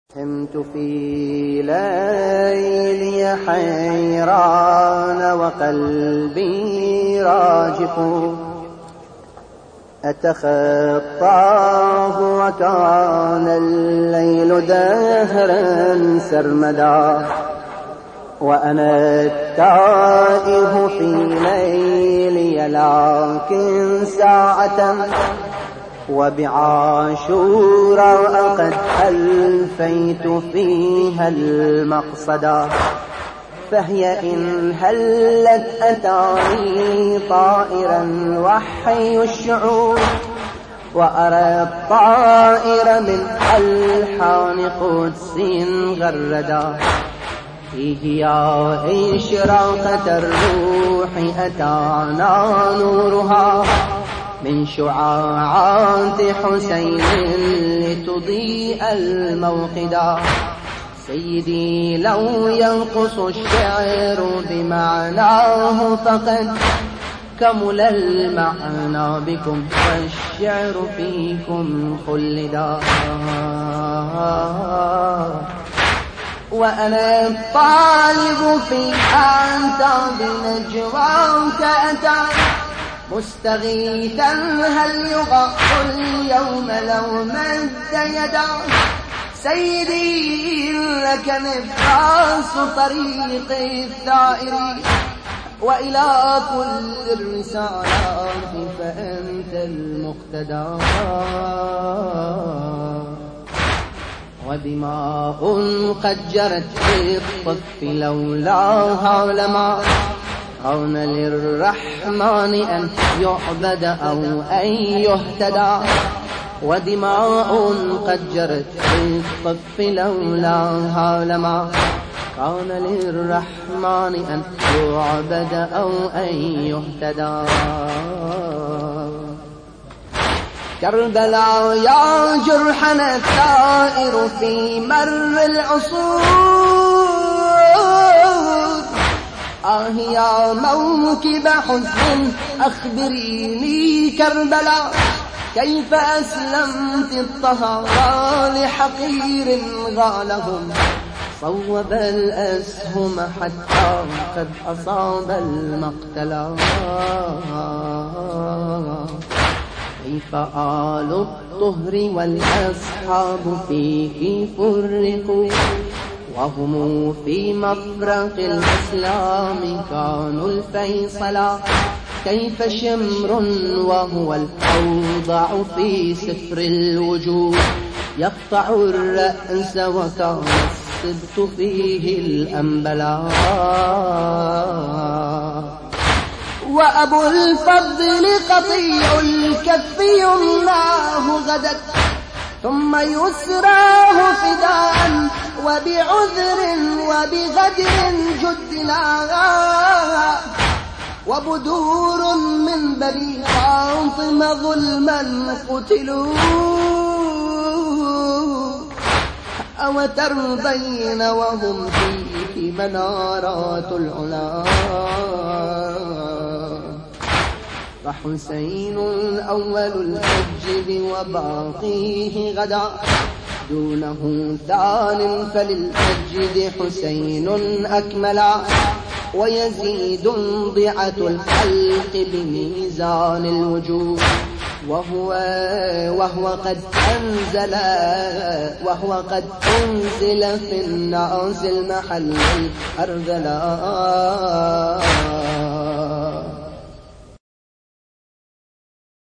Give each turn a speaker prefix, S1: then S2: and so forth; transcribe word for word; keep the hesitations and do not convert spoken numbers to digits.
S1: همت في ليلي حيران وقلبي راجف أتخطاه وكان الليل دهرا سرمدا وأنا التائه في ليلي لكن ساعة وبعاشوراء قد ألفيت فيها المقصدا فهي إن هلت أتاني طائرا وحي الشعور وأرى الطائر من ألحان قدس غردا فيه يا إشراقة الروح أتانا نورها من شعاعات حسين لتضيء الموقدا سيدي لو ينقص الشعر بمعناه فقد كمل المعنى بكم والشعر فيكم خلدا وأنا الطالب في أنت بنجواك أتى مستغيثا هل يغاث اليوم لو مد يدا سيدي لك نفاس طريق الثائر وإلى كل الرسالات فأنت المقتدى ودماء قد جرت في الطف لولاها لما كان للرحمن أن يعبد أو أن يهتدى ودماء قد جرت في الطف لولاها لما كان للرحمن أن يعبد أو أن يهتدى كربلاء يا جرحنا الثائر في مر العصور آه يا موكب حزن أخبريني كربلاء كيف أسلمت الطهارى لحقير غالهم صوب الأسهم حتى قد أصاب المقتلا كيف آل الطهر والأصحاب فيك فرقوا وهم في مفرق الإسلام كانوا الفيصلا كيف شمر وهو الأوضع في سفر الوجود يقطع الرأس وكان السبت فيه الأنبلا وأبو الفضل قطيع الكف يمناه غدت ثم يسراه فداء وبعذر وبغدر جدنا وبدور من بني فاطم ظلما قتلوا أو ترضين وهم فيه منارات العلا فحسين أول المسجد وباقيه غدا دونه ثان فللمسجد حسين أكملا ويزيد ضعة الخلق بميزان الوجود وهو وهو قد أنزل وهو قد أنزل في الناس المحل الأرذلا